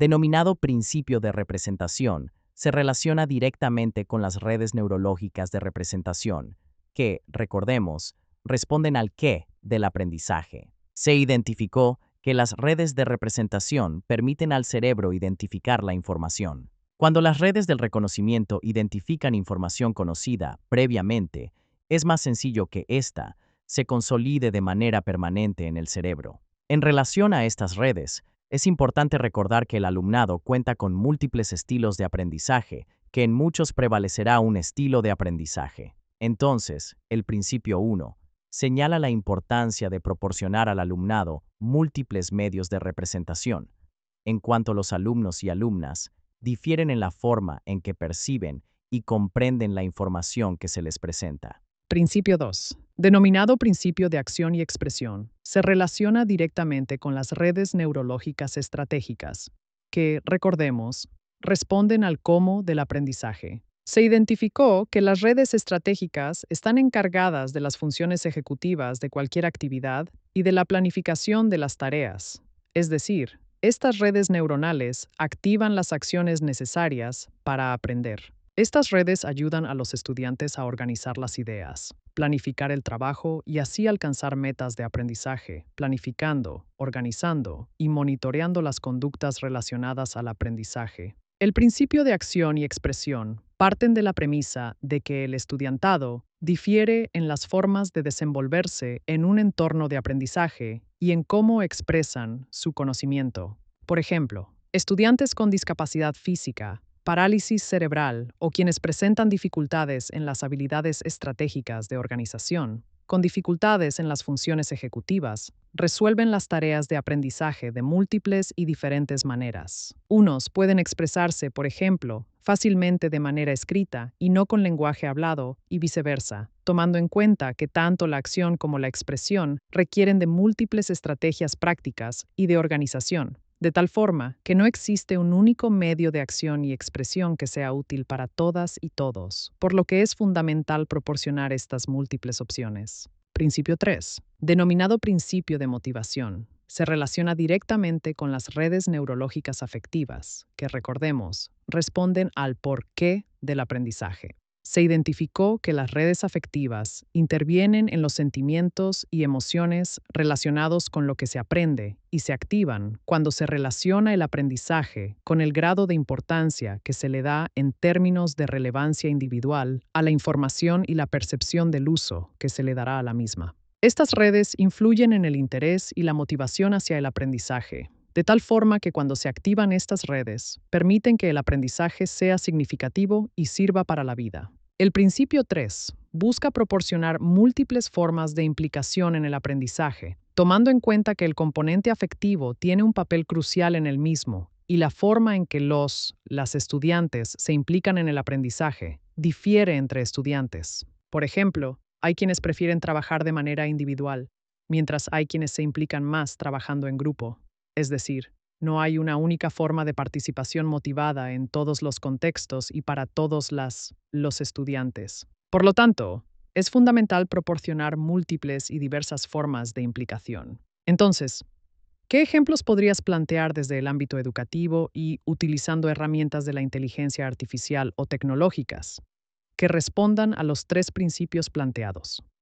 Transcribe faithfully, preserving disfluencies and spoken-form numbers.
denominado principio de representación, se relaciona directamente con las redes neurológicas de representación, que, recordemos, responden al qué del aprendizaje. Se identificó que las redes de representación permiten al cerebro identificar la información. Cuando las redes del reconocimiento identifican información conocida previamente, es más sencillo que ésta se consolide de manera permanente en el cerebro. En relación a estas redes, es importante recordar que el alumnado cuenta con múltiples estilos de aprendizaje, que en muchos prevalecerá un estilo de aprendizaje. Entonces, el principio uno señala la importancia de proporcionar al alumnado múltiples medios de representación, en cuanto los alumnos y alumnas difieren en la forma en que perciben y comprenden la información que se les presenta. Principio dos. Denominado principio de acción y expresión, se relaciona directamente con las redes neurológicas estratégicas, que, recordemos, responden al cómo del aprendizaje. Se identificó que las redes estratégicas están encargadas de las funciones ejecutivas de cualquier actividad y de la planificación de las tareas. Es decir, estas redes neuronales activan las acciones necesarias para aprender. Estas redes ayudan a los estudiantes a organizar las ideas, planificar el trabajo y así alcanzar metas de aprendizaje, planificando, organizando y monitoreando las conductas relacionadas al aprendizaje. El principio de acción y expresión parten de la premisa de que el estudiantado difiere en las formas de desenvolverse en un entorno de aprendizaje y en cómo expresan su conocimiento. Por ejemplo, estudiantes con discapacidad física, parálisis cerebral o quienes presentan dificultades en las habilidades estratégicas de organización, con dificultades en las funciones ejecutivas, resuelven las tareas de aprendizaje de múltiples y diferentes maneras. Unos pueden expresarse, por ejemplo, fácilmente de manera escrita y no con lenguaje hablado, y viceversa, tomando en cuenta que tanto la acción como la expresión requieren de múltiples estrategias prácticas y de organización, de tal forma que no existe un único medio de acción y expresión que sea útil para todas y todos, por lo que es fundamental proporcionar estas múltiples opciones. Principio tres. Denominado principio de motivación, se relaciona directamente con las redes neurológicas afectivas, que, recordemos, responden al porqué del aprendizaje. Se identificó que las redes afectivas intervienen en los sentimientos y emociones relacionados con lo que se aprende y se activan cuando se relaciona el aprendizaje con el grado de importancia que se le da en términos de relevancia individual a la información y la percepción del uso que se le dará a la misma. Estas redes influyen en el interés y la motivación hacia el aprendizaje, de tal forma que cuando se activan estas redes, permiten que el aprendizaje sea significativo y sirva para la vida. El principio tres busca proporcionar múltiples formas de implicación en el aprendizaje, tomando en cuenta que el componente afectivo tiene un papel crucial en el mismo y la forma en que los, las estudiantes se implican en el aprendizaje difiere entre estudiantes. Por ejemplo, hay quienes prefieren trabajar de manera individual, mientras hay quienes se implican más trabajando en grupo. Es decir, no hay una única forma de participación motivada en todos los contextos y para todos las, los estudiantes. Por lo tanto, es fundamental proporcionar múltiples y diversas formas de implicación. Entonces, ¿qué ejemplos podrías plantear desde el ámbito educativo y utilizando herramientas de la inteligencia artificial o tecnológicas que respondan a los tres principios planteados?